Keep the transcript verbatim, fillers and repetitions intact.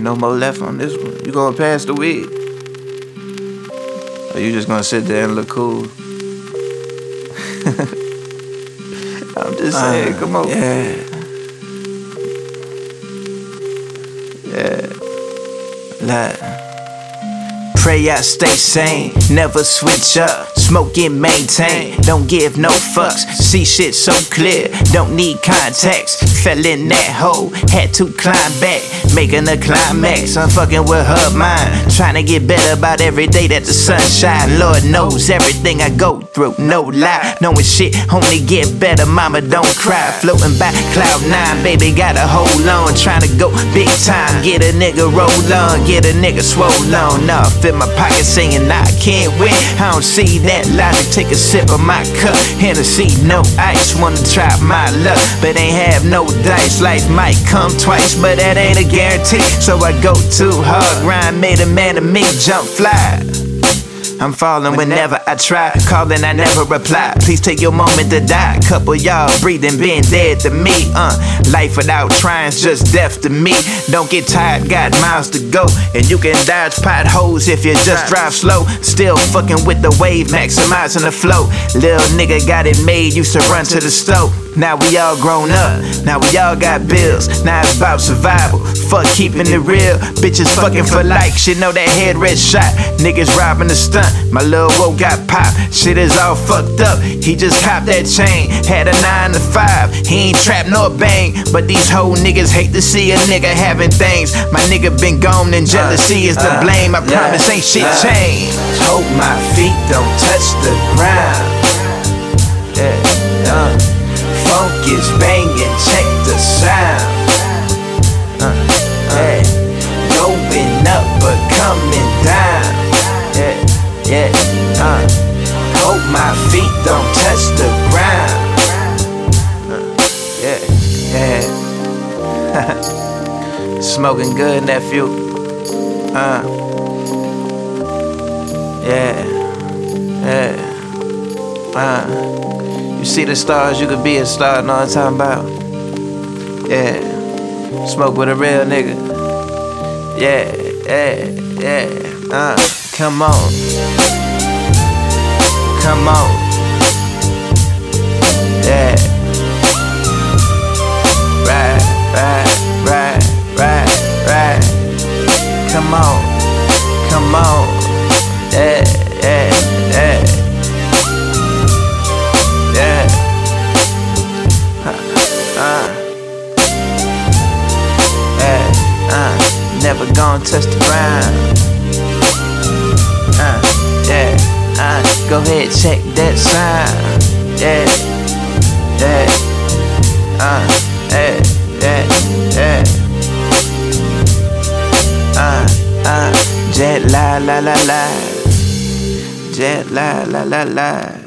Ain't no more left on this one. You gonna pass the weed? Or you just gonna sit there and look cool? I'm just saying, uh, come on. Yeah. Yeah. Like, pray I stay sane, never switch up, smoke and maintain, don't give no fucks, see shit so clear, don't need contacts, fell in that hole, had to climb back, making a climax, I'm fucking with her mind, trying to get better about every day that the sun shine, Lord knows everything I go through, no lie, knowing shit only get better, mama don't cry, floating by cloud nine, baby gotta hold on, trying to go big time, get a nigga roll on, get a nigga swole on, nah, fill my pocket saying I can't win, I don't see that logic, take a sip of my cup, Hennessy, no ice, wanna try my luck, but ain't have no dice, life might come twice, but that ain't a guarantee, so I go too hard, grind made a man of me, jump fly. I'm falling whenever I try, calling I never reply, please take your moment to die, couple y'all breathing been dead to me, uh, life without trying's just death to me, don't get tired, got miles to go, and you can dodge potholes if you just drive slow, still fucking with the wave, maximizing the flow, little nigga got it made, used to run to the stove, now we all grown up, now we all got bills, now it's about survival, fuck keeping it real, bitches fucking for likes, you know that head red shot, niggas robbing the stunt, my lil' woe got popped, shit is all fucked up, he just copped that chain, had a nine to five, he ain't trap nor bang, but these hoe niggas hate to see a nigga having things, my nigga been gone and jealousy is the blame, I promise ain't shit changed, hope my feet don't touch the ground, yeah, uh, funk is banging, check the sound, uh, yeah, going up but coming down, yeah, yeah, uh, hope my feet don't touch the ground, uh, yeah, yeah, smoking good, nephew, uh, yeah, yeah, uh, you see the stars, you could be a star, know what I'm talking about, yeah, smoke with a real nigga, yeah, yeah, yeah, uh, come on, come on, yeah, right, right, right, right, right, come on, come on, yeah, yeah, yeah, yeah, uh, uh, yeah, uh, never gonna touch the ground, uh, yeah, uh, go ahead, check that sign, yeah, yeah, uh, yeah, yeah, yeah, uh, uh, jet la la la la, jet la la la la.